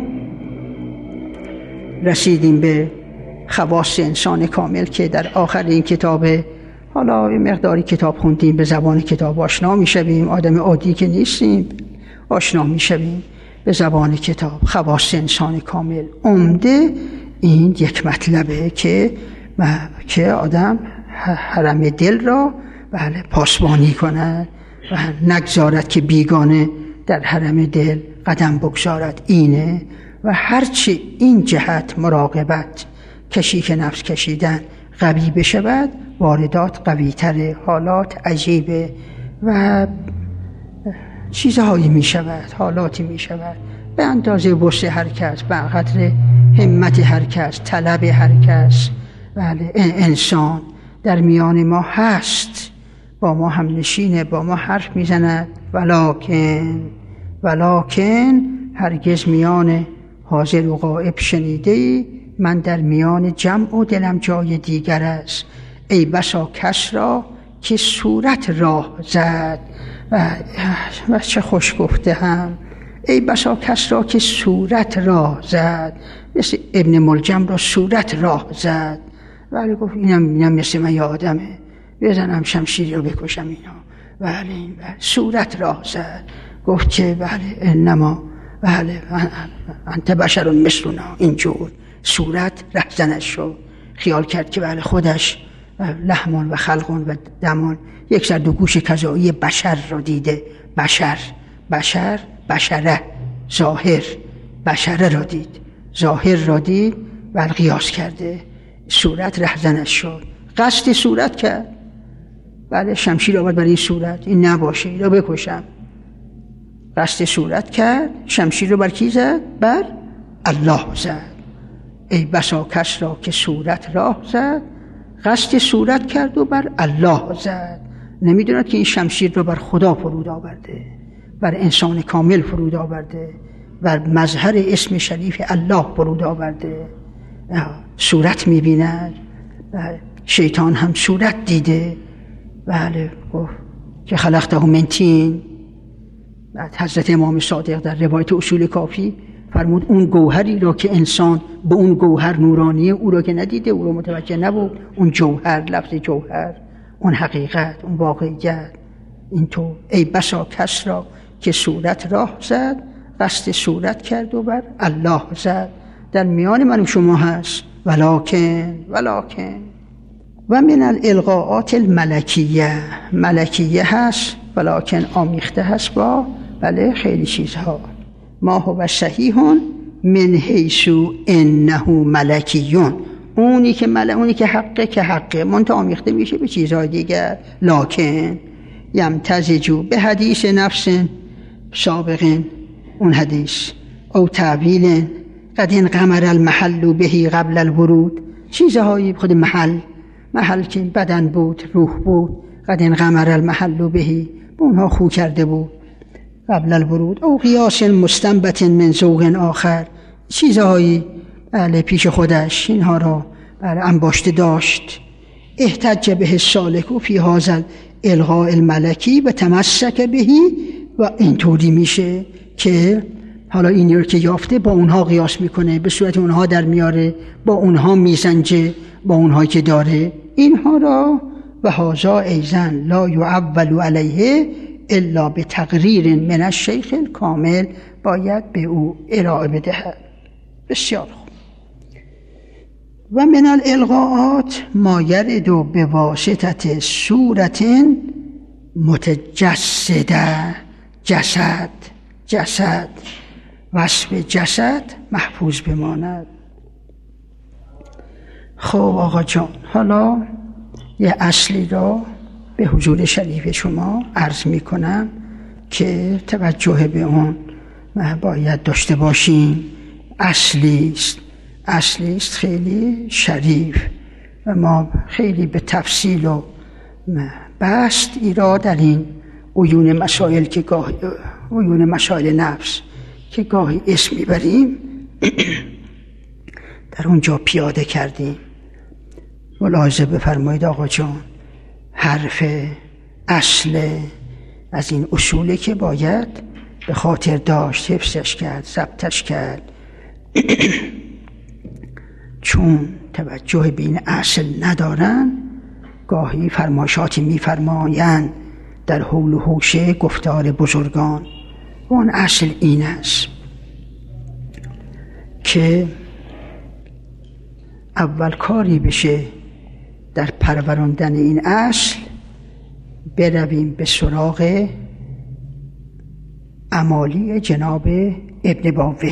رسیدیم به خواص انسان کامل که در آخر این کتاب، حالا مقداری کتاب خوندیم، به زبان کتاب آشنا میشویم. آدم عادی که نیستیم، آشنا میشویم به زبان کتاب. خواص انسان کامل عمده این یک مطلبه که که آدم حرم دل را، بله، پاسبانی کند و نگذارد که بیگانه در حرم دل قدم بگذارد. اینه. و هرچه این جهت مراقبت، کشیک نفس کشیدن قوی بشود، واردات قوی تره، حالات عجیبه و چیزهایی می شود، حالاتی می شود به اندازه وسع هر کس، به قدر همت هر کس، طلب هر کس. بله، انسان در میان ما هست، با ما هم نشینه، با ما حرف میزند. ولکن ولکن هرگز میان حاضر و غائب شنیده من در میان جمع و دلم جای دیگر است. ای بسا کس را که صورت راه زد. و, و چه خوش گفته هم. ای بسا کس را که صورت راه زد، مثل ابن ملجم را صورت راه زد. ولی گفت اینم, اینم مثل من آدمه، بزنم شمشیری رو بکشم اینا. بله، این بله. صورت راه زد. گفت که بله انما بله انت بشر مثلنا. اینجور صورت رهزنش شد. خیال کرد که بله خودش لحمون و خلقون و دمون یک سر دو گوش کذایی بشر را دیده. بشر بشر بشره، ظاهر بشره را دید، ظاهر را دید و قیاس کرده. صورت رهزنش شد. قصد صورت کرد. بله، شمشیر آورد برای صورت، این نباشه، این را بکشم. قصد صورت کرد، شمشیر رو بر کی زد؟ بر الله زد. ای بسا کس را که صورت راه زد، قصد صورت کرد و بر الله زد. نمیدوند که این شمشیر رو بر خدا فرود آورده، بر انسان کامل فرود آورده، بر مظهر اسم شریف الله فرود آورده. صورت میبیند. شیطان هم صورت دیده. بله، گفت که خلقته من طین. بعد حضرت امام صادق در روایت اصول کافی فرمود اون گوهری را که انسان به اون گوهر نورانیه، او را که ندیده، او را متوجه نبود، اون جوهر، لفظ جوهر، اون حقیقت، اون واقعیت. اینطور ای بسا کس را که صورت راه زد، قصد صورت کرد و بر الله زد. در میان من و شما هست. ولکن ولکن و من الالقاءات الملکیه. ملکیه هست، ولکن آمیخته هست با بله خیلی چیزها. ما هو صحیح من حیث انه ملکیون. اونی که مل... اونی که حقه که حقه، منتها آمیخته میشه به چیزهای دیگر. لکن یمتزجو به حدیث نفس سابقین، اون حدیث، او تعویل قد انقمر المحل بهی قبل الورود. چیزهایی خود محل، محل که بدن بود، روح بود، قد انقمر المحل بهی، به اونها خو کرده بود قبل الورود. او قیاس مستنبت من ذوق آخر، چیزهایی بله پیش خودش اینها را بله انباشته داشت. احتج به السالک فی هذا الالقاء الملکی و تمسک بهی. و اینطوری میشه که حالا این رو که یافته با اونها قیاس میکنه، به صورت اونها در میاره، با اونها میسنجه، با اونها که داره. اینها را و هذا ایضا لا یعول علیه الا به تقریر من الشیخ کامل، باید به او ارائه بدهد. بسیار خوب. و من الالغاءات ما یرد به واسطه صورت متجسده، جسد جسد وصف جسد محفوظ بماند. خب آقا جان، حالا یه اصلی را به حضور شریف شما عرض می کنم که توجه به اون باید داشته باشیم. اصلی است اصلی است خیلی شریف و ما خیلی به تفصیل و بست ایراد در این عیون مسائل که گاهی عیون مسائل نفس که گاهی اسم میبریم در اونجا پیاده کردیم. ملاحظه بفرمایید آقا جان، حرف اصل از این اصولی که باید به خاطر داشت، حفظش کرد، ضبطش کرد. چون توجه به این اصل ندارن، گاهی فرمایشاتی میفرمایند در حول و حوشه گفتار بزرگان. و اون اصل این است که اول کاری بشه در پروراندن این اصل، برویم به سراغ امالی جناب ابن باوی.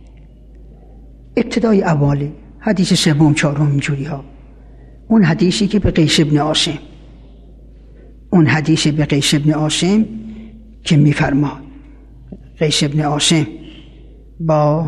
ابتدای امالی حدیث سوم چهارم اینجوری ها، اون حدیثی که به قیس ابن عاصم اون حدیث به قیس ابن عاصم که میفرماد قیس ابن عاصم با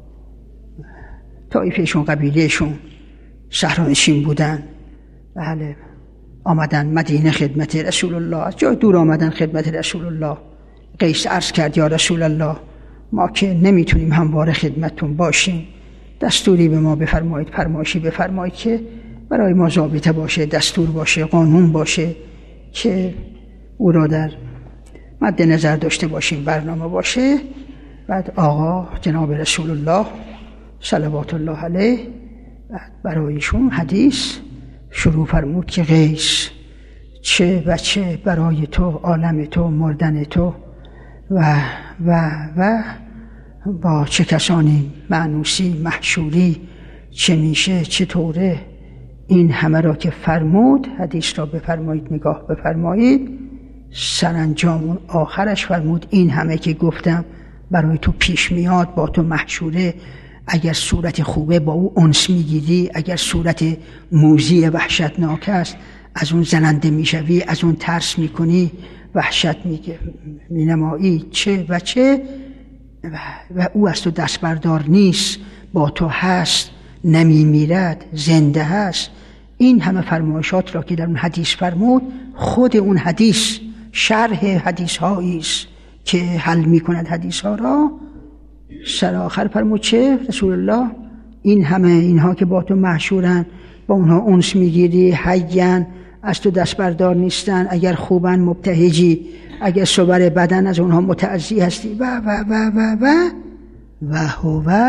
طایفهشون قبیلهشون شهرانشین بودن، بله، آمدن مدینه خدمت رسول الله، از جای دور آمدن خدمت رسول الله. قیس عرض کرد یا رسول الله، ما که نمیتونیم همواره خدمتتون باشیم، دستوری به ما بفرمایید، فرمایشی بفرمایید که برای ما ضابطه باشه، دستور باشه، قانون باشه که او را در مد نظر داشته باشیم، برنامه باشه. بعد آقا جناب رسول الله صلوات الله علیه برایشون حدیث شروع فرمود که قیس، چه و چه برای تو، عالم تو، مردن تو و و و با چه کسانی معنوسی محشوری، چه میشه، چطوره، این همه را که فرمود، حدیث را بفرمایید، نگاه بفرمایید. سرانجام اون آخرش فرمود این همه که گفتم برای تو پیش میاد، با تو محشوره، اگر صورت خوبه با او انس میگیری، اگر صورت موذی وحشتناک است از اون زننده میشوی، از اون ترس میکنی، وحشت میگه مینمایی، چه و چه و, و او از تو دست بردار نیست، با تو هست، نمیمیرد، زنده هست. این همه فرمایشات را که در اون حدیث فرمود، خود اون حدیث شرح حدیث هایی است که حل میکند حدیث ها را. سر آخر فرمود چه رسول الله، این همه اینها که با تو محشورن، با اونها انس میگیری، حیان، از تو دست بردار نیستن، اگر خوبن مبتهجی، اگر صبر بدن از اونها متعزی هستی و و و و و و هو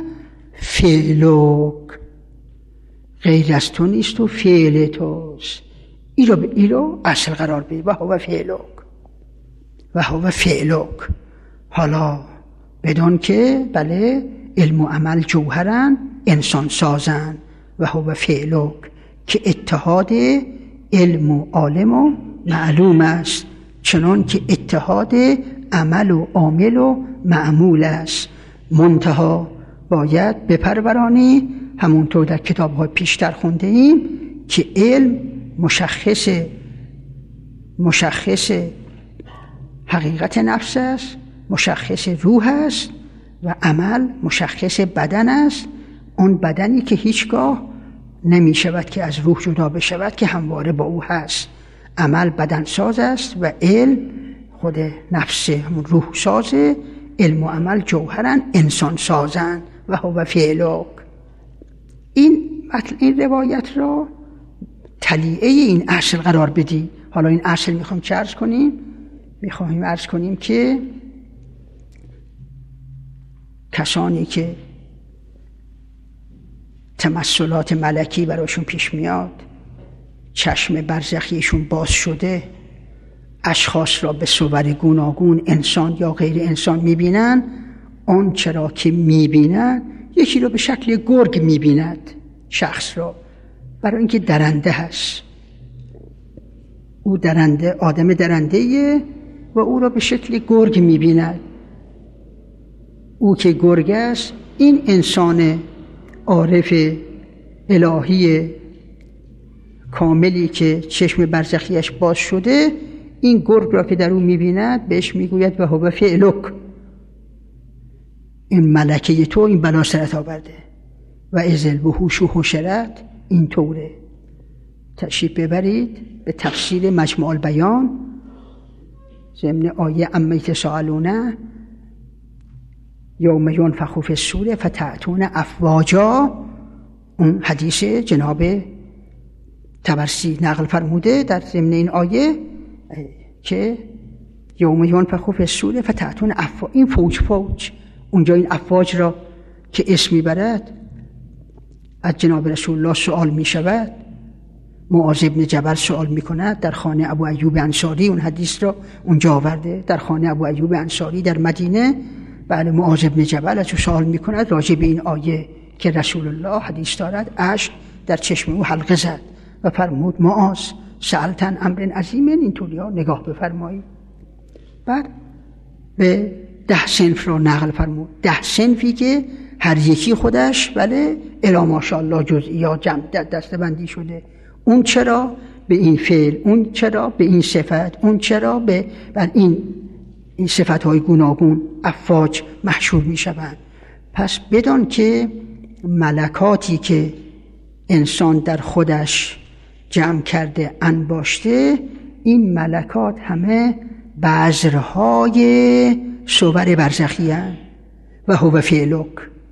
فعلک، غیر از تو نیست و فعل توست. این رو این رو اصل قرار بید، و هو فعلک و هو فعلک. حالا بدون که بله علم و عمل جوهرن، انسان سازن، و هو فعلک، که اتحاد علم و عالم و معلوم است، چنان که اتحاد عمل و عامل و معمول است. منتها باید بپرورانی، همونطور در کتاب‌های پیشتر خونده ایم که علم مشخص مشخص حقیقت نفس است، مشخص روح است، و عمل مشخص بدن است. اون بدنی که هیچگاه نمی شود که از روح جدا بشود، که همواره با او هست. عمل بدن ساز است و علم خود نفس روح سازه. علم و عمل جوهرن، انسان سازن، و هو فعلک. این این روایت را تلیعه این اصل قرار بدی. حالا این اصل میخوام چه عرض کنیم؟ میخوایم عرض کنیم که کسانی که تمثلات ملکی براشون پیش میاد، چشم برزخیشون باز شده، اشخاص را به صور گوناگون انسان یا غیر انسان میبینن. آن چرا که میبینن، یکی را به شکل گرگ میبیند، شخص را، برای اینکه درنده هست. او درنده، آدم درنده‌ایه و او را به شکل گرگ میبیند. او که گرگ است، این انسان عارف الهی کاملی که چشم برزخیش باز شده، این گرگ را که در او میبیند بهش میگوید و هو فعلک، این ملکه تو این بلا سرت آورده. و ازل وحوش و حشرت، این طوره. تشریف ببرید به تفسیر مجموع البیان ضمن آیه اما یتساءلون یوم ینفخ فی الصور فتأتون افواجا. اون حدیث جناب طبرسی نقل فرموده در ضمن این آیه که یوم ینفخ فی الصور فتأتون افواج، این فوج فوج، اونجا این افواج را که اسم میبرد از جناب رسول الله سوال میشود. معاذ بن جبل سوال میکند در خانه ابو ایوب انصاری، اون حدیث را اونجا آورده، در خانه ابو ایوب انصاری در مدینه. بله، معاذ بن جبل از او سوال میکند راجع به این آیه که رسول الله حدیث دارد اشک در چشم او حلقه زد و فرمود معاذ سألتن امر عظیم، اینطوری ها نگاه بفرمایید. بعد به ده صنف را نقل فرمود، ده صنفی که هر یکی خودش بله الا ماشاءالله جزئیات جمع دسته بندی شده. اون چرا به این فعل، اون چرا به این صفت، اون چرا به بر این این صفت‌های گوناگون افواج محشور می‌شوند. پس بدان که ملکاتی که انسان در خودش جمع کرده انباشته، این ملکات همه بذرهای صور برزخی هستند و هو فعلک.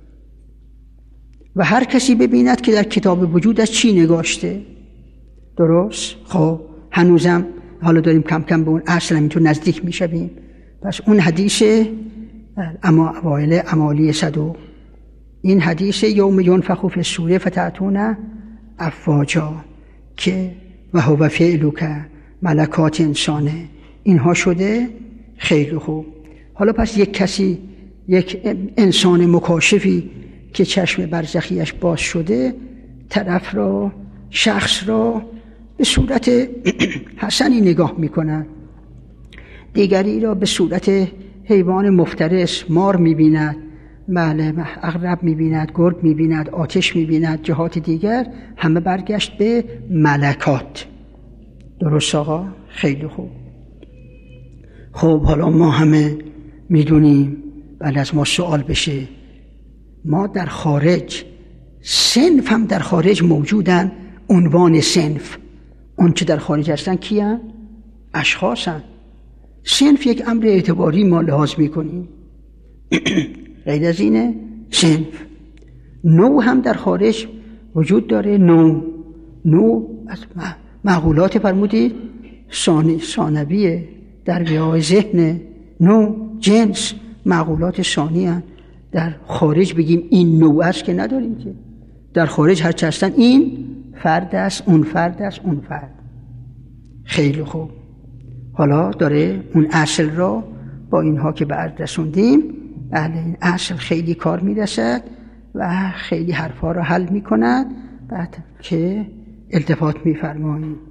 و هر کسی ببیند که در کتاب وجود از چی نگاشته. درست؟ خب هنوزم حالا داریم کم کم به اون اصل همینطور نزدیک میشویم. پس اون حدیث اما اوائل امالی صدوق، این حدیث یوم ینفخ فی الصور فتأتون افواجا که و هو فعلک ملکات انسانه، اینها شده. خیلی خوب. حالا پس یک کسی، یک انسان مکاشفی که چشم برزخیش باز شده، طرف را، شخص را به صورت حسنی نگاه می‌کند، دیگری را به صورت حیوان مفترس، مار می‌بیند، بله عقرب می‌بیند، گرگ می‌بیند، آتش می‌بیند، جهات دیگر همه برگشت به ملکات. درست آقا؟ خیلی خوب. خب حالا ما همه می‌دونیم، بله از ما سوال بشه، ما در خارج صنف هم در خارج موجودن، عنوان صنف، اون که در خارج هستن کیان؟ اشخاصن. صنف یک امر اعتباری ما لحاظ میکنیم. غیر از اینه صنف. نوع هم در خارج وجود داره. نوع نوع از معقولات فرمودید ثانی ثانویه در ویای ذهن. نوع جنس معقولات ثانی هستند. در خارج بگیم این نوع است که نداریم که. در خارج هر چه هستن این فرد است، اون فرد است، اون فرد. خیلی خوب. حالا داره اون اصل را با اینها که به عرض رسوندیم، بله این اصل خیلی کار میرسد و خیلی حرفا را حل میکند. بعد که التفات میفرماییم